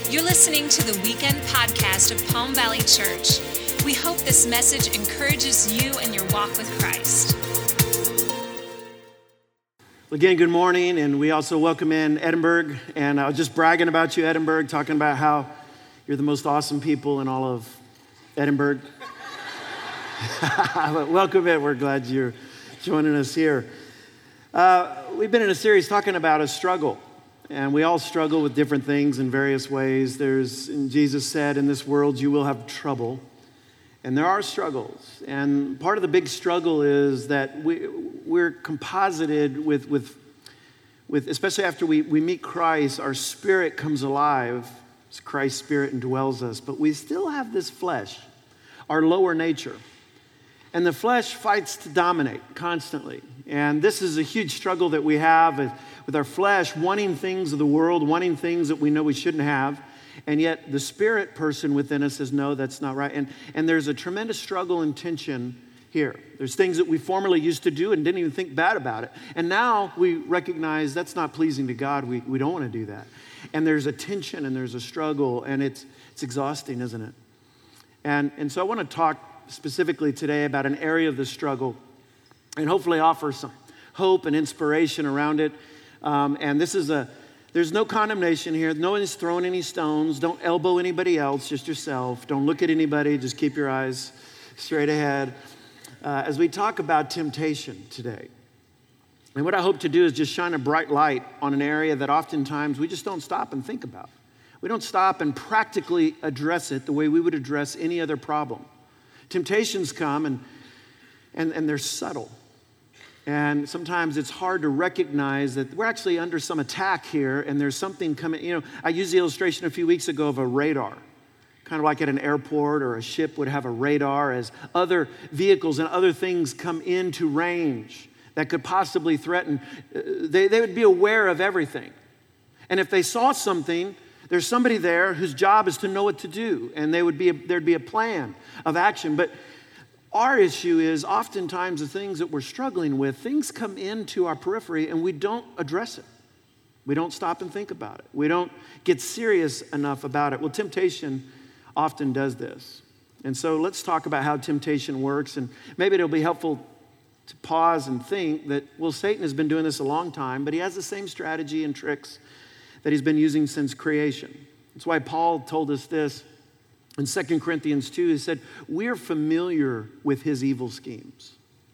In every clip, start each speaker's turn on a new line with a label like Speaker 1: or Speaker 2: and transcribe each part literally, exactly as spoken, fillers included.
Speaker 1: You're listening to the weekend podcast of Palm Valley Church. We hope this message encourages you in your walk with Christ.
Speaker 2: Again, good morning, and we also welcome in Edinburgh. And I was just bragging about you, Edinburgh, talking about how you're the most awesome people in all of Edinburgh. But welcome in. We're glad you're joining us here. Uh, we've been in a series talking about a struggle. And we all struggle with different things in various ways. There's, and Jesus said, in this world you will have trouble. And there are struggles. And part of the big struggle is that we, we're composited with, with, with, especially after we, we meet Christ, our spirit comes alive as Christ's spirit indwells us. But we still have this flesh, our lower nature. And the flesh fights to dominate constantly. And this is a huge struggle that we have with our flesh, wanting things of the world, wanting things that we know we shouldn't have. And yet the spirit person within us says, no, that's not right. And, and there's a tremendous struggle and tension here. There's things that we formerly used to do and didn't even think bad about it. And now we recognize that's not pleasing to God. We, we don't want to do that. And there's a tension and there's a struggle, and it's, it's exhausting, isn't it? And, and so I want to talk specifically today about an area of the struggle and hopefully offer some hope and inspiration around it. Um, and this is a, there's no condemnation here. No one's throwing any stones. Don't elbow anybody else, just yourself. Don't look at anybody. Just keep your eyes straight ahead. Uh, as we talk about temptation today. And what I hope to do is just shine a bright light on an area that oftentimes we just don't stop and think about. We don't stop and practically address it the way we would address any other problem. Temptations come and, and, and they're subtle. And sometimes it's hard to recognize that we're actually under some attack here and there's something coming. You know, I used the illustration a few weeks ago of a radar. Kind of like at an airport or a ship would have a radar as other vehicles and other things come into range that could possibly threaten. They, they would be aware of everything. And if they saw something, there's somebody there whose job is to know what to do, and they would be a, there'd be a plan of action. But our issue is oftentimes the things that we're struggling with, things come into our periphery and we don't address it. We don't stop and think about it. We don't get serious enough about it. Well, temptation often does this. And so let's talk about how temptation works, and maybe it'll be helpful to pause and think that, well, Satan has been doing this a long time, but he has the same strategy and tricks that he's been using since creation. That's why Paul told us this in Second Corinthians two. He said, we're familiar with his evil schemes.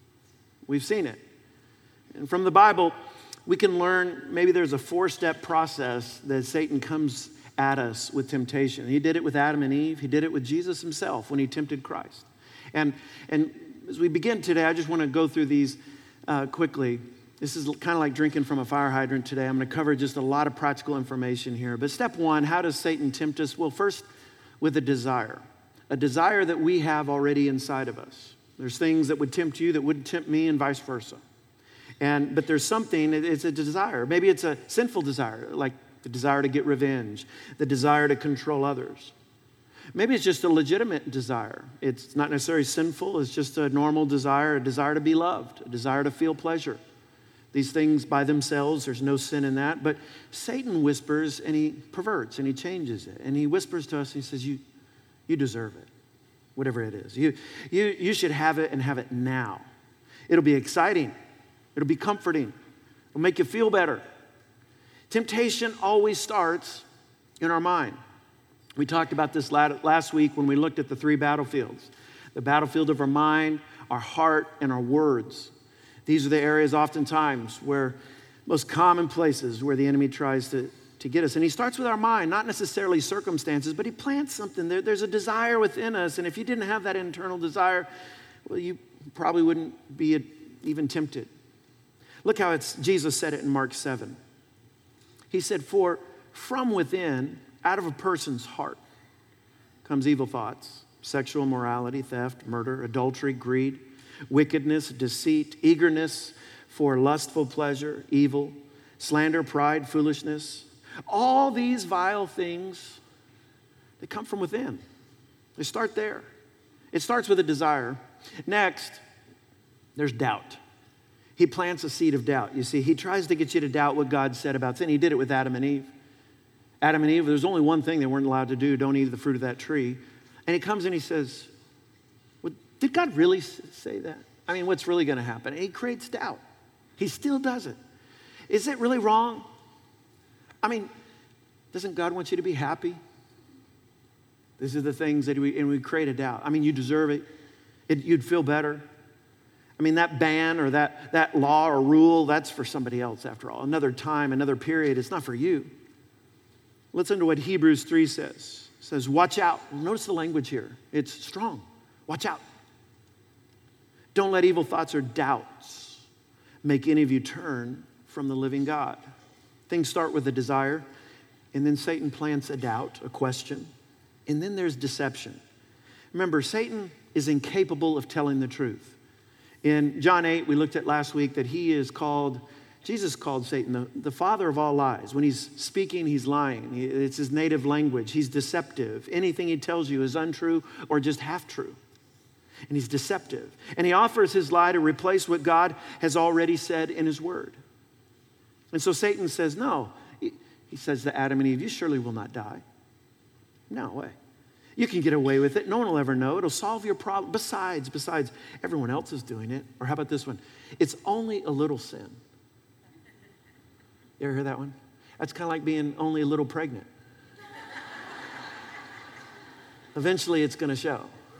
Speaker 2: We've seen it. And from the Bible, we can learn maybe there's a four-step process that Satan comes at us with temptation. He did it with Adam and Eve. He did it with Jesus himself when he tempted Christ. And, and as we begin today, I just want to go through these uh, quickly. This is kind of like drinking from a fire hydrant today. I'm going to cover just a lot of practical information here. But step one, how does Satan tempt us? Well, first, with a desire. A desire that we have already inside of us. There's things that would tempt you that wouldn't tempt me and vice versa. And but there's something, it's a desire. Maybe it's a sinful desire, like the desire to get revenge, the desire to control others. Maybe it's just a legitimate desire. It's not necessarily sinful. It's just a normal desire, a desire to be loved, a desire to feel pleasure. These things by themselves, there's no sin in that. But Satan whispers and he perverts and he changes it. And he whispers to us and he says, you, you deserve it, whatever it is. You, you, you should have it and have it now. It'll be exciting. It'll be comforting. It'll make you feel better. Temptation always starts in our mind. We talked about this last week when we looked at the three battlefields. The battlefield of our mind, our heart, and our words. These are the areas oftentimes where, most common places where the enemy tries to, to get us. And he starts with our mind, not necessarily circumstances, but he plants something. There, there's a desire within us. And if you didn't have that internal desire, well, you probably wouldn't be even tempted. Look how it's Jesus said it in Mark seven. He said, for from within, out of a person's heart, comes evil thoughts, sexual immorality, theft, murder, adultery, greed, wickedness, deceit, eagerness for lustful pleasure, evil, slander, pride, foolishness. All these vile things, they come from within. They start there. It starts with a desire. Next, there's doubt. He plants a seed of doubt. You see, he tries to get you to doubt what God said about sin. He did it with Adam and Eve. Adam and Eve, there's only one thing they weren't allowed to do. Don't eat the fruit of that tree. And he comes and he says, well, did God really say that? I mean, what's really going to happen? And he creates doubt. He still does it. Is it really wrong? I mean, doesn't God want you to be happy? These are the things that we, and we create a doubt. I mean, you deserve it. it you'd feel better. I mean, that ban or that, that law or rule, that's for somebody else after all. Another time, another period, it's not for you. Listen to what Hebrews three says. It says, watch out. Notice the language here. It's strong. Watch out. Don't let evil thoughts or doubts make any of you turn from the living God. Things start with a desire, and then Satan plants a doubt, a question, and then there's deception. Remember, Satan is incapable of telling the truth. In John eight, we looked at last week that he is called, Jesus called Satan the, the father of all lies. When he's speaking, he's lying. He, it's his native language. He's deceptive. Anything he tells you is untrue or just half true. And he's deceptive. And he offers his lie to replace what God has already said in his word. And so Satan says, no. He, he says to Adam and Eve, you surely will not die. No way. You can get away with it. No one will ever know. It'll solve your problem. Besides, besides, everyone else is doing it. Or how about this one? It's only a little sin. You ever hear that one? That's kind of like being only a little pregnant. Eventually, it's going to show.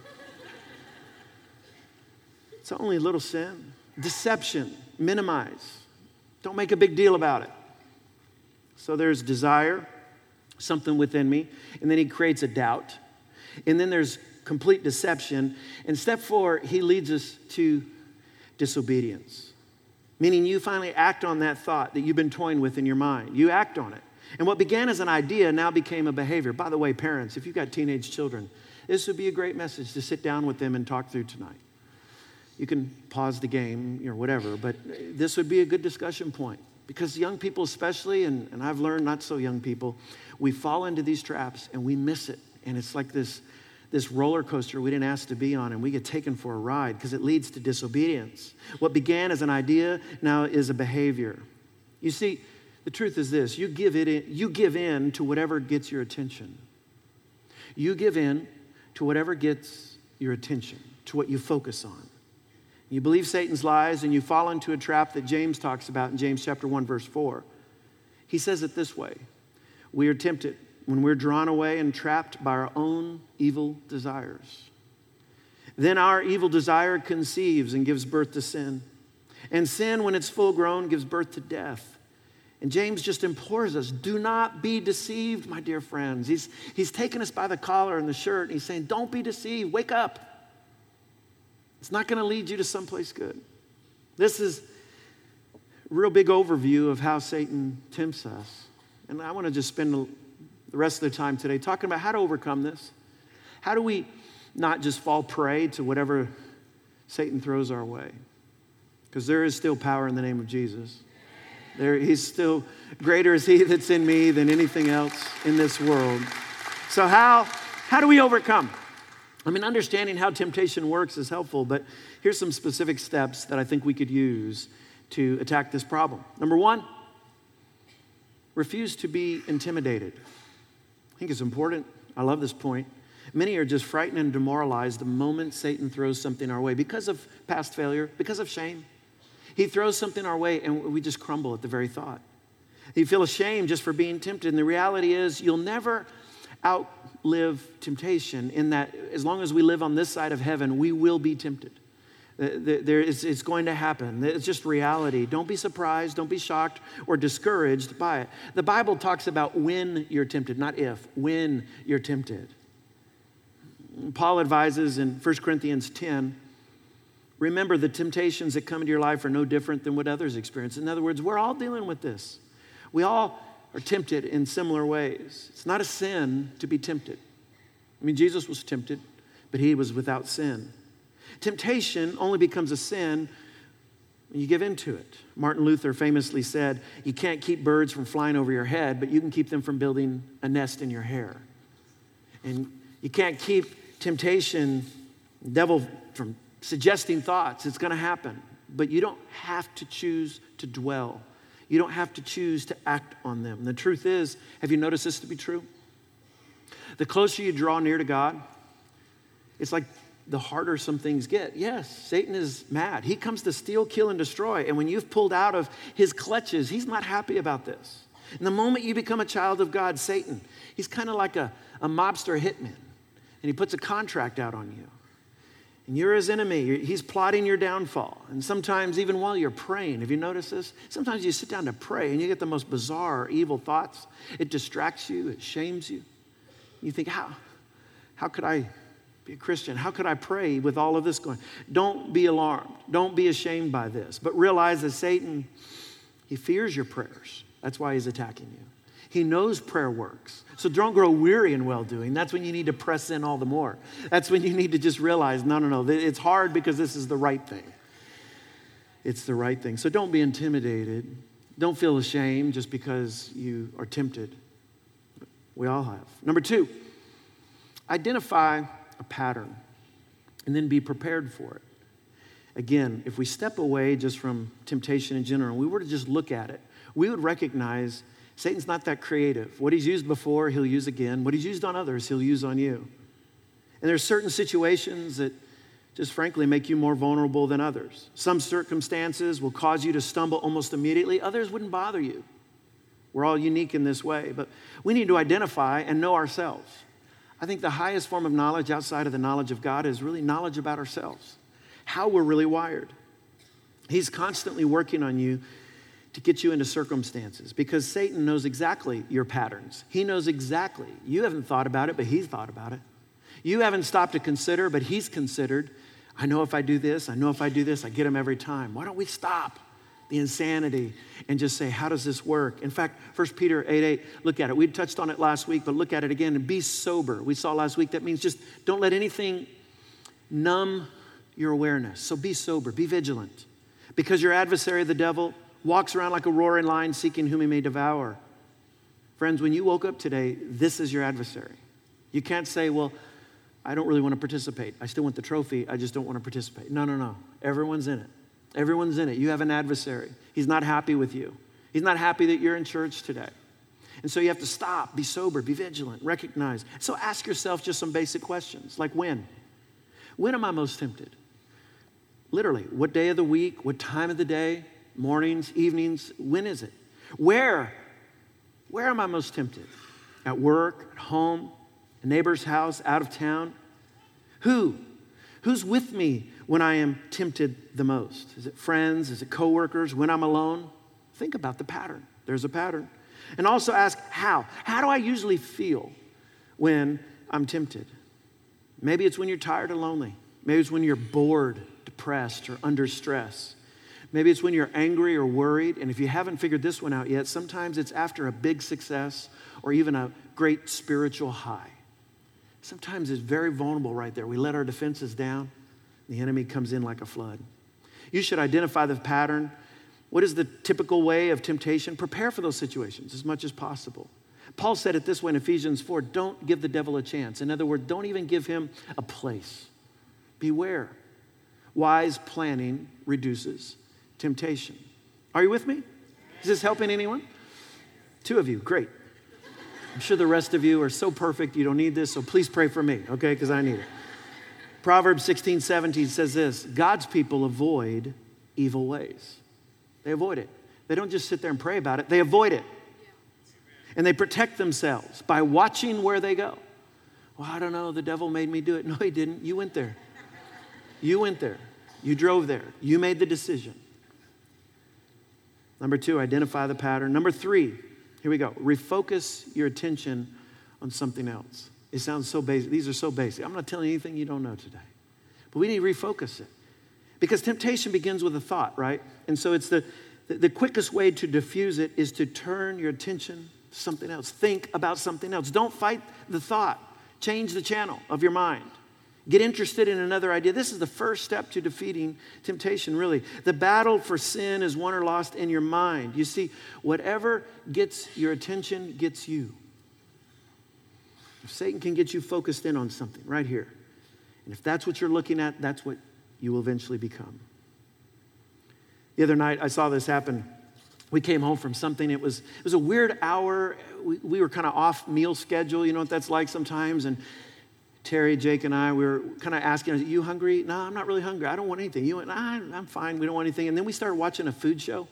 Speaker 2: It's only a little sin. Deception, minimize. Don't make a big deal about it. So there's desire, something within me, and then he creates a doubt. And then there's complete deception. And step four, he leads us to disobedience. Meaning you finally act on that thought that you've been toying with in your mind. You act on it. And what began as an idea now became a behavior. By the way, parents, if you've got teenage children, this would be a great message to sit down with them and talk through tonight. You can pause the game or whatever, but this would be a good discussion point. Because young people especially, and, and I've learned not so young people, we fall into these traps and we miss it. And it's like this, this roller coaster we didn't ask to be on, and we get taken for a ride because it leads to disobedience. What began as an idea now is a behavior. You see, the truth is this, you give it in, you give in to whatever gets your attention. You give in to whatever gets your attention, to what you focus on. You believe Satan's lies and you fall into a trap that James talks about in James chapter one, verse four. He says it this way, we are tempted when we're drawn away and trapped by our own evil desires. Then our evil desire conceives and gives birth to sin. And sin, when it's full grown, gives birth to death. And James just implores us, do not be deceived, my dear friends. He's, he's taking us by the collar and the shirt, and he's saying, don't be deceived, wake up. It's not going to lead you to someplace good. This is a real big overview of how Satan tempts us. And I want to just spend the rest of the time today talking about how to overcome this. How do we not just fall prey to whatever Satan throws our way? Because there is still power in the name of Jesus. There, he's still greater is he that's in me than anything else in this world. So how, how do we overcome? I mean, understanding how temptation works is helpful, but here's some specific steps that I think we could use to attack this problem. Number one, refuse to be intimidated. I think it's important. I love this point. Many are just frightened and demoralized the moment Satan throws something our way because of past failure, because of shame. He throws something our way and we just crumble at the very thought. You feel ashamed just for being tempted. And the reality is you'll never outlive temptation in that as long as we live on this side of heaven, we will be tempted. There is, it's going to happen. It's just reality. Don't be surprised. Don't be shocked or discouraged by it. The Bible talks about when you're tempted, not if, when you're tempted. Paul advises in First Corinthians ten, remember the temptations that come into your life are no different than what others experience. In other words, we're all dealing with this. We all are tempted in similar ways. It's not a sin to be tempted. I mean, Jesus was tempted, but he was without sin. Temptation only becomes a sin when you give into it. Martin Luther famously said, you can't keep birds from flying over your head, but you can keep them from building a nest in your hair. And you can't keep temptation, the devil, from suggesting thoughts. It's going to happen, but you don't have to choose to dwell. You don't have to choose to act on them. And the truth is, have you noticed this to be true? The closer you draw near to God, it's like the harder some things get. Yes, Satan is mad. He comes to steal, kill, and destroy. And when you've pulled out of his clutches, he's not happy about this. And the moment you become a child of God, Satan, he's kind of like a, a mobster hitman. And he puts a contract out on you. And you're his enemy. He's plotting your downfall. And sometimes even while you're praying, have you noticed this? Sometimes you sit down to pray and you get the most bizarre, evil thoughts. It distracts you. It shames you. You think, how, how could I be a Christian? How could I pray with all of this going? Don't be alarmed. Don't be ashamed by this. But realize that Satan, he fears your prayers. That's why he's attacking you. He knows prayer works. So don't grow weary in well-doing. That's when you need to press in all the more. That's when you need to just realize, no, no, no, it's hard because this is the right thing. It's the right thing. So don't be intimidated. Don't feel ashamed just because you are tempted. We all have. Number two, identify a pattern and then be prepared for it. Again, if we step away just from temptation in general, and we were to just look at it, we would recognize Satan's not that creative. What he's used before, he'll use again. What he's used on others, he'll use on you. And there's certain situations that just frankly make you more vulnerable than others. Some circumstances will cause you to stumble almost immediately. Others wouldn't bother you. We're all unique in this way, but we need to identify and know ourselves. I think the highest form of knowledge outside of the knowledge of God is really knowledge about ourselves, how we're really wired. He's constantly working on you to get you into circumstances because Satan knows exactly your patterns. He knows exactly. You haven't thought about it, but he's thought about it. You haven't stopped to consider, but he's considered. I know if I do this, I know if I do this, I get him every time. Why don't we stop the insanity and just say, how does this work? In fact, First Peter eight eight, look at it. We touched on it last week, but look at it again and be sober. We saw last week that means just don't let anything numb your awareness. So be sober, be vigilant. Because your adversary, the devil, walks around like a roaring lion seeking whom he may devour. Friends, when you woke up today, this is your adversary. You can't say, well, I don't really want to participate. I still want the trophy. I just don't want to participate. No, no, no. Everyone's in it. Everyone's in it. You have an adversary. He's not happy with you. He's not happy that you're in church today. And so you have to stop, be sober, be vigilant, recognize. So ask yourself just some basic questions, like when? When am I most tempted? Literally, what day of the week, what time of the day? Mornings, evenings, when is it? Where? Where am I most tempted? At work, at home, a neighbor's house, out of town? Who? Who's with me when I am tempted the most? Is it friends? Is it coworkers? When I'm alone? Think about the pattern. There's a pattern. And also ask how. How do I usually feel when I'm tempted? Maybe it's when you're tired or lonely. Maybe it's when you're bored, depressed, or under stress. Maybe it's when you're angry or worried. And if you haven't figured this one out yet, sometimes it's after a big success or even a great spiritual high. Sometimes it's very vulnerable right there. We let our defenses down. The enemy comes in like a flood. You should identify the pattern. What is the typical way of temptation? Prepare for those situations as much as possible. Paul said it this way in Ephesians four, don't give the devil a chance. In other words, don't even give him a place. Beware. Wise planning reduces temptation. Are you with me? Is this helping anyone? Two of you, great. I'm sure the rest of you are so perfect you don't need this, so please pray for me, okay, because I need it. Proverbs sixteen seventeen says this, God's people avoid evil ways. They avoid it. They don't just sit there and pray about it, they avoid it. And they protect themselves by watching where they go. Well, I don't know, the devil made me do it. No, he didn't. You went there. You went there. You drove there. You made the decision. Number two, identify the pattern. Number three, here we go. Refocus your attention on something else. It sounds so basic. These are so basic. I'm not telling you anything you don't know today. But we need to refocus it. Because temptation begins with a thought, right? And so it's the, the, the quickest way to diffuse it is to turn your attention to something else. Think about something else. Don't fight the thought. Change the channel of your mind. Get interested in another idea. This is the first step to defeating temptation, really. The battle for sin is won or lost in your mind. You see, whatever gets your attention gets you. If Satan can get you focused in on something right here, and if that's what you're looking at, that's what you will eventually become. The other night, I saw this happen We came home from something. It was, it was a weird hour. We, we were kind of off meal schedule. You know what that's like sometimes. And Terry, Jake, and I, we were kind of asking, are you hungry? No, I'm not really hungry. I don't want anything. You went, nah, I'm fine. We don't want anything. And then we started watching a food show.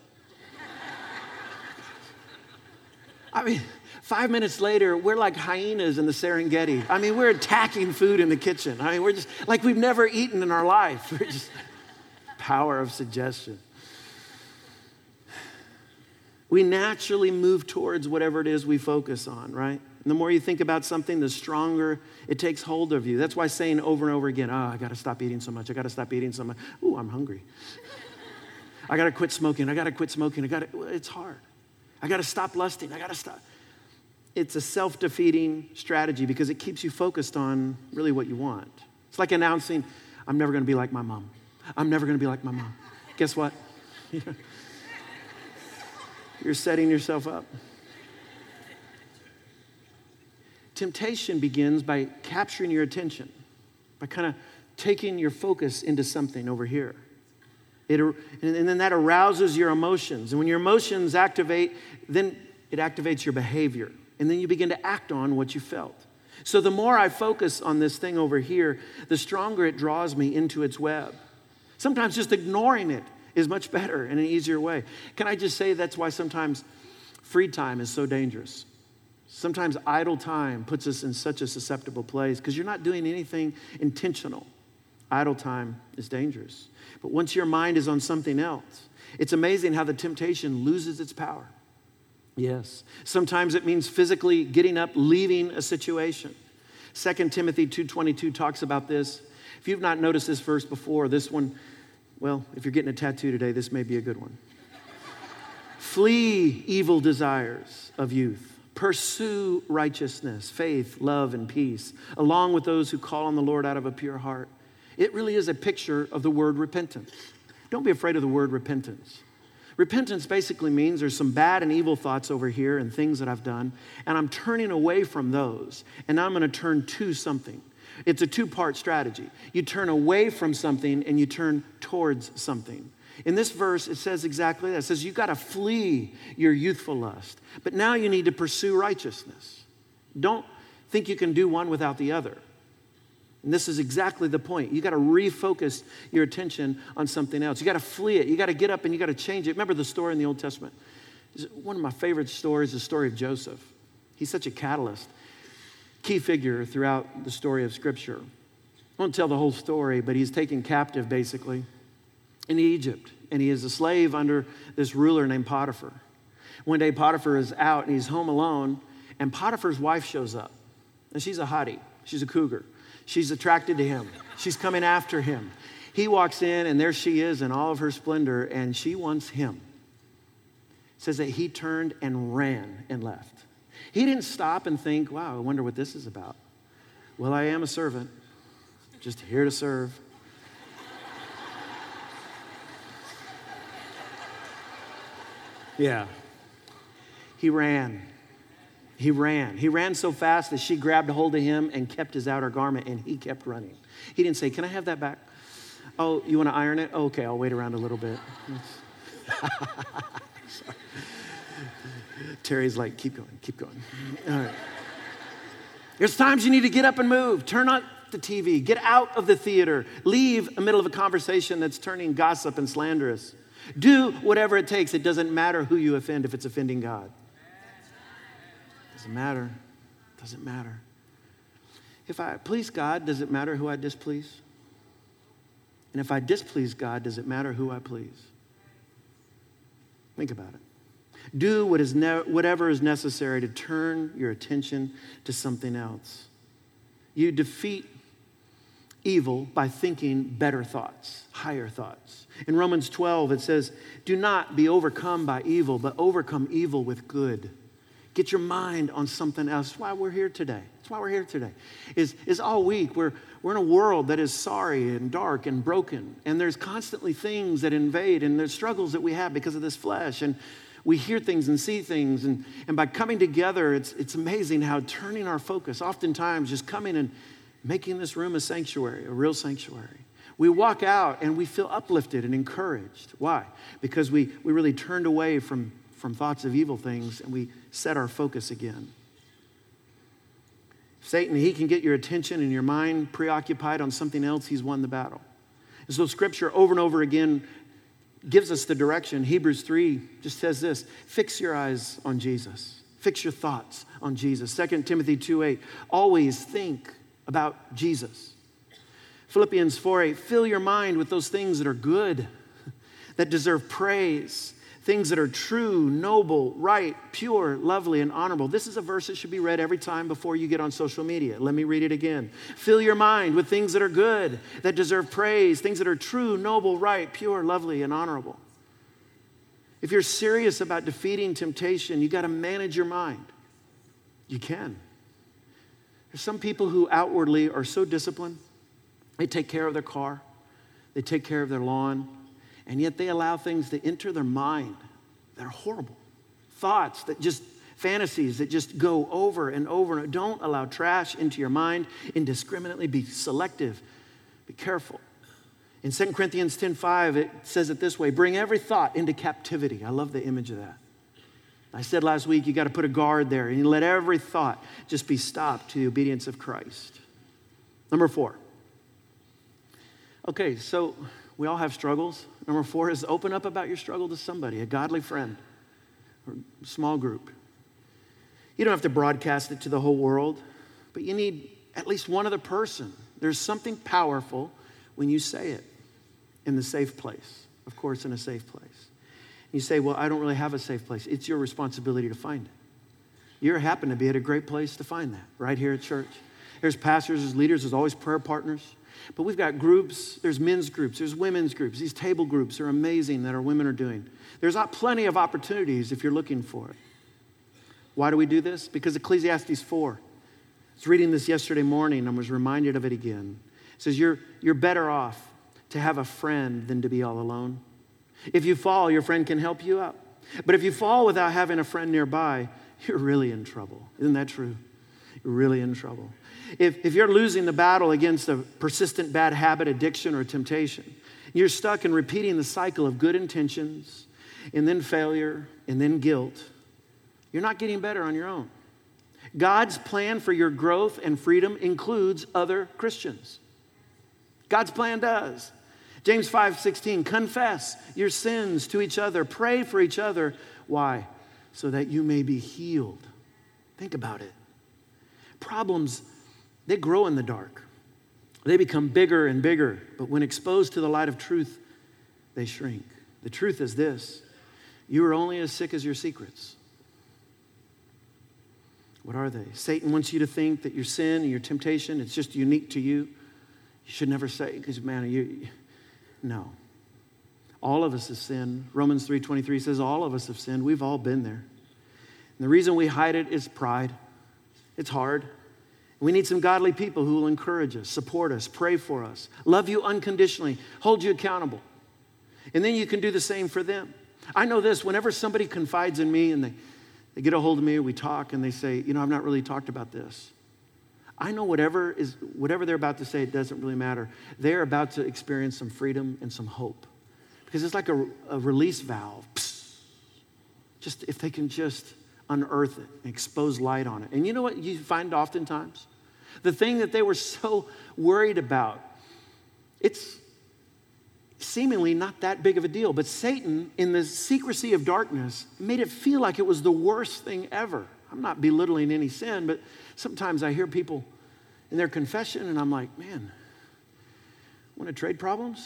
Speaker 2: I mean, five minutes later, we're like hyenas in the Serengeti. I mean, we're attacking food in the kitchen. I mean, we're just like we've never eaten in our life. We're just power of suggestion. We naturally move towards whatever it is we focus on, right? And the more you think about something, the stronger it takes hold of you. That's why saying over and over again, oh, I got to stop eating so much. I got to stop eating so much. Ooh, I'm hungry. I got to quit smoking. I got to quit smoking. I got to, it's hard. I got to stop lusting. I got to stop. It's a self-defeating strategy because it keeps you focused on really what you want. It's like announcing, I'm never going to be like my mom. I'm never going to be like my mom. Guess what? You're setting yourself up. Temptation begins by capturing your attention, by kind of taking your focus into something over here. It, and then that arouses your emotions. And when your emotions activate, then it activates your behavior. And then you begin to act on what you felt. So the more I focus on this thing over here, the stronger it draws me into its web. Sometimes just ignoring it is much better in an easier way. Can I just say that's why sometimes free time is so dangerous? Sometimes idle time puts us in such a susceptible place because you're not doing anything intentional. Idle time is dangerous. But once your mind is on something else, it's amazing how the temptation loses its power. Yes. Sometimes it means physically getting up, leaving a situation. Second Timothy two twenty-two talks about this. If you've not noticed this verse before, this one, well, if you're getting a tattoo today, this may be a good one. Flee evil desires of youth. Pursue righteousness, faith, love, and peace, along with those who call on the Lord out of a pure heart. It really is a picture of the word repentance. Don't be afraid of the word repentance. Repentance basically means there's some bad and evil thoughts over here and things that I've done, and I'm turning away from those, and now I'm going to turn to something. It's a two-part strategy. You turn away from something, and you turn towards something. In this verse, it says exactly that. It says you've got to flee your youthful lust, but now you need to pursue righteousness. Don't think you can do one without the other. And this is exactly the point. You got to refocus your attention on something else. You got to flee it. You got to get up and you got to change it. Remember the story in the Old Testament? One of my favorite stories is the story of Joseph. He's such a catalyst, key figure throughout the story of Scripture. I won't tell the whole story, but he's taken captive basically in Egypt, and he is a slave under this ruler named Potiphar. One day Potiphar is out and he's home alone, and Potiphar's wife shows up, and she's a hottie. She's a cougar. She's attracted to him. She's coming after him. He walks in, and there she is in all of her splendor, and she wants him. It says that he turned and ran and left. He didn't stop and think, wow, I wonder what this is about. Well, I am a servant, just here to serve. Yeah. He ran. He ran. He ran so fast that she grabbed a hold of him and kept his outer garment, and he kept running. He didn't say, can I have that back? Oh, you want to iron it? Oh, okay, I'll wait around a little bit. Terry's like, keep going, keep going. All right. There's times you need to get up and move. Turn on the T V. Get out of the theater. Leave the middle of a conversation that's turning gossip and slanderous. Do whatever it takes. It doesn't matter who you offend if it's offending God. Doesn't matter. Doesn't matter. If I please God, does it matter who I displease? And if I displease God, does it matter who I please? Think about it. Do what is ne- whatever is necessary to turn your attention to something else. You defeat evil by thinking better thoughts, higher thoughts. In Romans twelve, it says, do not be overcome by evil, but overcome evil with good. Get your mind on something else. That's why we're here today. That's why we're here today. Is, is all week, we're, we're in a world that is sorry and dark and broken. And there's constantly things that invade, and there's struggles that we have because of this flesh. And we hear things and see things. And, and by coming together, it's, it's amazing how turning our focus, oftentimes just coming and making this room a sanctuary, a real sanctuary. We walk out and we feel uplifted and encouraged. Why? Because we, we really turned away from from thoughts of evil things and we set our focus again. Satan, he can get your attention and your mind preoccupied on something else. He's won the battle. And so Scripture over and over again gives us the direction. Hebrews three just says this: fix your eyes on Jesus. Fix your thoughts on Jesus. Second Timothy two eight, always think about Jesus. Philippians four eight, fill your mind with those things that are good, that deserve praise, things that are true, noble, right, pure, lovely, and honorable. This is a verse that should be read every time before you get on social media. Let me read it again. Fill your mind with things that are good, that deserve praise, things that are true, noble, right, pure, lovely, and honorable. If you're serious about defeating temptation, you got to manage your mind. You can. There's some people who outwardly are so disciplined. They take care of their car. They take care of their lawn. And yet they allow things to enter their mind that are horrible. Thoughts that just, fantasies that just go over and over. And don't allow trash into your mind indiscriminately. Be selective. Be careful. In Second Corinthians ten five, it says it this way: bring every thought into captivity. I love the image of that. I said last week, you got to put a guard there and you let every thought just be stopped to the obedience of Christ. Number four. Okay, so we all have struggles. Number four is open up about your struggle to somebody, a godly friend or small group. You don't have to broadcast it to the whole world, but you need at least one other person. There's something powerful when you say it in the safe place. Of course, in a safe place. You say, well, I don't really have a safe place. It's your responsibility to find it. You happen to be at a great place to find that, right here at church. There's pastors, there's leaders, there's always prayer partners. But we've got groups, there's men's groups, there's women's groups. These table groups are amazing that our women are doing. There's plenty of opportunities if you're looking for it. Why do we do this? Because Ecclesiastes four. I was reading this yesterday morning and was reminded of it again. It says, you're, you're better off to have a friend than to be all alone. If you fall, your friend can help you up. But if you fall without having a friend nearby, you're really in trouble. Isn't that true? You're really in trouble. If, if you're losing the battle against a persistent bad habit, addiction, or temptation, you're stuck in repeating the cycle of good intentions and then failure and then guilt, you're not getting better on your own. God's plan for your growth and freedom includes other Christians. God's plan does. James five sixteen, confess your sins to each other. Pray for each other. Why? So that you may be healed. Think about it. Problems, they grow in the dark. They become bigger and bigger. But when exposed to the light of truth, they shrink. The truth is this: you are only as sick as your secrets. What are they? Satan wants you to think that your sin and your temptation, it's just unique to you. You should never say, because man, you... No. All of us have sinned. Romans three twenty-three says all of us have sinned. We've all been there. And the reason we hide it is pride. It's hard. We need some godly people who will encourage us, support us, pray for us, love you unconditionally, hold you accountable. And then you can do the same for them. I know this, whenever somebody confides in me and they, they get a hold of me or we talk and they say, you know, I've not really talked about this. I know whatever is whatever they're about to say, it doesn't really matter. They're about to experience some freedom and some hope. Because it's like a, a release valve. Psst. Just if they can just unearth it and expose light on it. And you know what you find oftentimes? The thing that they were so worried about, it's seemingly not that big of a deal. But Satan, in the secrecy of darkness, made it feel like it was the worst thing ever. I'm not belittling any sin, but sometimes I hear people in their confession and I'm like, man, want to trade problems?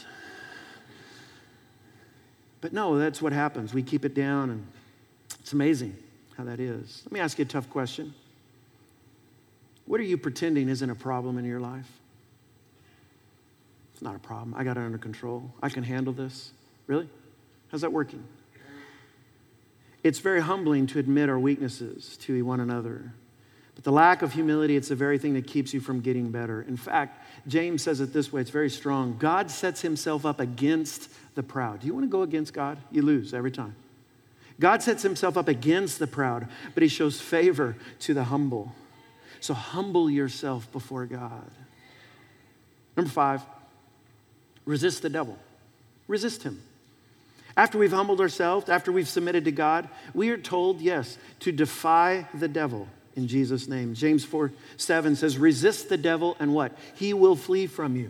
Speaker 2: But no, that's what happens. We keep it down and it's amazing how that is. Let me ask you a tough question. What are you pretending isn't a problem in your life? It's not a problem. I got it under control. I can handle this. Really? How's that working? It's very humbling to admit our weaknesses to one another. But the lack of humility, it's the very thing that keeps you from getting better. In fact, James says it this way, it's very strong. God sets himself up against the proud. Do you want to go against God? You lose every time. God sets himself up against the proud, but he shows favor to the humble. So humble yourself before God. Number five, resist the devil. Resist him. After we've humbled ourselves, after we've submitted to God, we are told, yes, to defy the devil in Jesus' name. James four seven says, resist the devil and what? He will flee from you.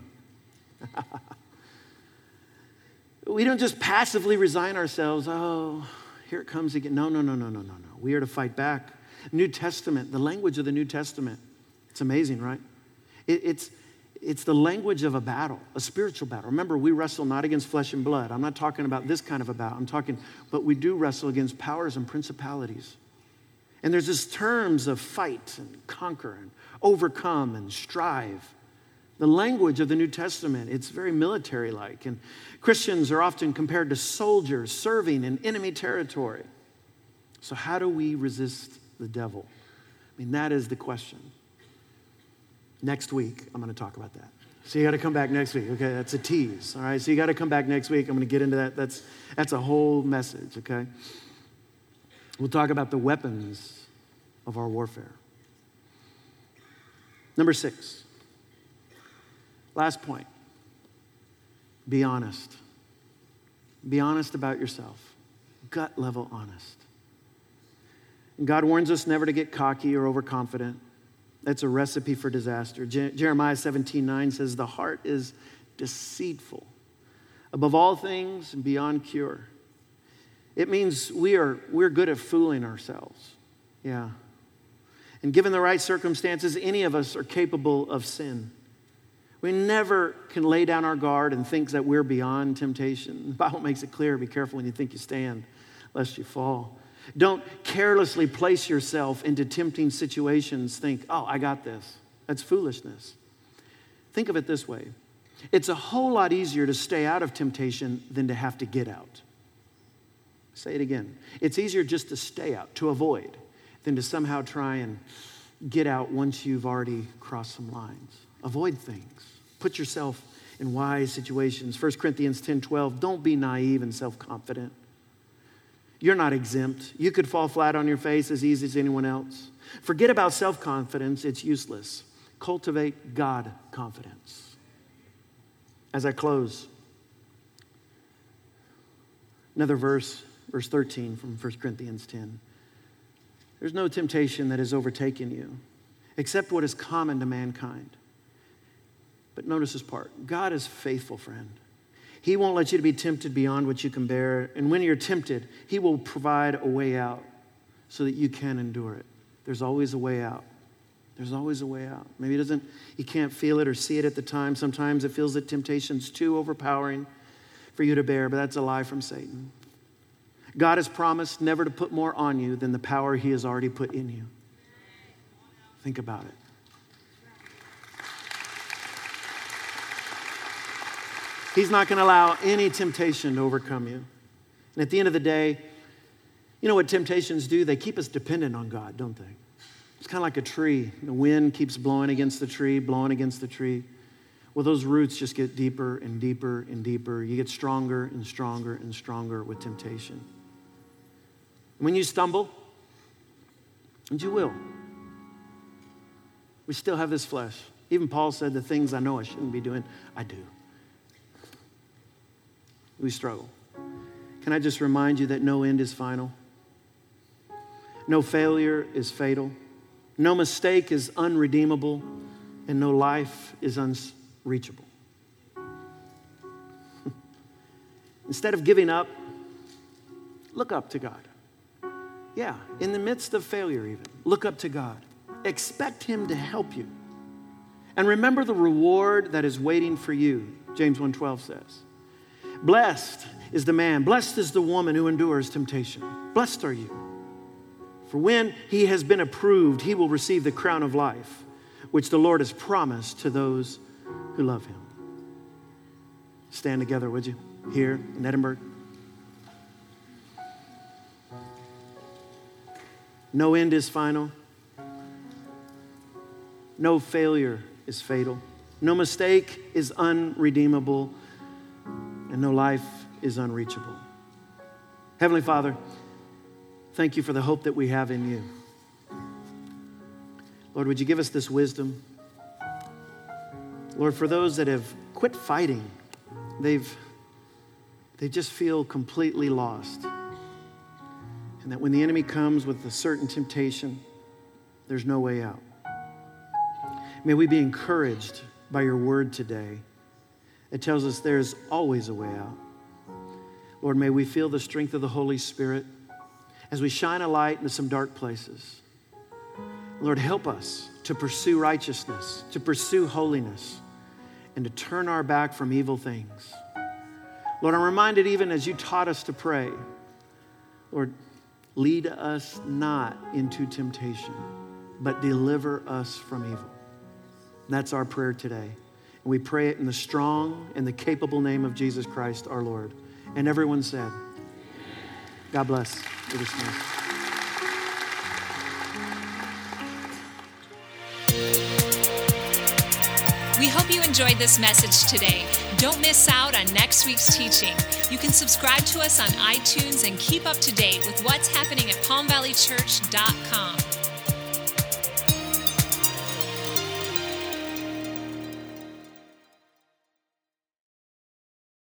Speaker 2: We don't just passively resign ourselves. Oh, here it comes again. No, no, no, no, no, no, no. We are to fight back. New Testament, the language of the New Testament. It's amazing, right? It, it's, it's the language of a battle, a spiritual battle. Remember, we wrestle not against flesh and blood. I'm not talking about this kind of a battle. I'm talking, but we do wrestle against powers and principalities. And there's this terms of fight and conquer and overcome and strive. The language of the New Testament, it's very military-like. And Christians are often compared to soldiers serving in enemy territory. So how do we resist the devil? I mean, that is the question. Next week, I'm going to talk about that. So you got to come back next week, okay? That's a tease, all right? So you got to come back next week. I'm going to get into that. That's, that's a whole message, okay? We'll talk about the weapons of our warfare. Number six. Last point, be honest. Be honest about yourself. Gut level honest. And God warns us never to get cocky or overconfident. That's a recipe for disaster. Je- Jeremiah seventeen nine says, the heart is deceitful above all things and beyond cure. It means we are, we're good at fooling ourselves. Yeah. And given the right circumstances, any of us are capable of sin. We never can lay down our guard and think that we're beyond temptation. The Bible makes it clear, be careful when you think you stand, lest you fall. Don't carelessly place yourself into tempting situations. Think, oh, I got this. That's foolishness. Think of it this way. It's a whole lot easier to stay out of temptation than to have to get out. Say it again. It's easier just to stay out, to avoid, than to somehow try and get out once you've already crossed some lines. Avoid things. Put yourself in wise situations. First Corinthians ten twelve, don't be naive and self-confident. You're not exempt. You could fall flat on your face as easy as anyone else. Forget about self-confidence. It's useless. Cultivate God confidence. As I close, another verse, verse thirteen from First Corinthians ten. There's no temptation that has overtaken you except what is common to mankind. But notice this part. God is faithful, friend. He won't let you to be tempted beyond what you can bear. And when you're tempted, he will provide a way out so that you can endure it. There's always a way out. There's always a way out. Maybe it doesn't, you can't feel it or see it at the time. Sometimes it feels that temptation's too overpowering for you to bear, but that's a lie from Satan. God has promised never to put more on you than the power he has already put in you. Think about it. He's not going to allow any temptation to overcome you. And at the end of the day, you know what temptations do? They keep us dependent on God, don't they? It's kind of like a tree. The wind keeps blowing against the tree, blowing against the tree. Well, those roots just get deeper and deeper and deeper. You get stronger and stronger and stronger with temptation. When you stumble, and you will, we still have this flesh. Even Paul said, the things I know I shouldn't be doing, I do. We struggle. Can I just remind you that no end is final? No failure is fatal. No mistake is unredeemable. And no life is unreachable. Instead of giving up, look up to God. Yeah, in the midst of failure even, look up to God. Expect him to help you. And remember the reward that is waiting for you, James one twelve says. Blessed is the man, blessed is the woman who endures temptation. Blessed are you. For when he has been approved, he will receive the crown of life, which the Lord has promised to those who love him. Stand together, would you, here in Edinburgh? No end is final. No failure is fatal. No mistake is unredeemable. And no life is unreachable. Heavenly Father, thank you for the hope that we have in you. Lord, would you give us this wisdom? Lord, for those that have quit fighting, they've they just feel completely lost. And that when the enemy comes with a certain temptation, there's no way out. May we be encouraged by your word today. It tells us there's always a way out. Lord, may we feel the strength of the Holy Spirit as we shine a light into some dark places. Lord, help us to pursue righteousness, to pursue holiness, and to turn our back from evil things. Lord, I'm reminded even as you taught us to pray, Lord, lead us not into temptation, but deliver us from evil. That's our prayer today. And we pray it in the strong and the capable name of Jesus Christ, our Lord. And everyone said, God bless. You're dismissed.
Speaker 1: We hope you enjoyed this message today. Don't miss out on next week's teaching. You can subscribe to us on iTunes and keep up to date with what's happening at palm valley church dot com.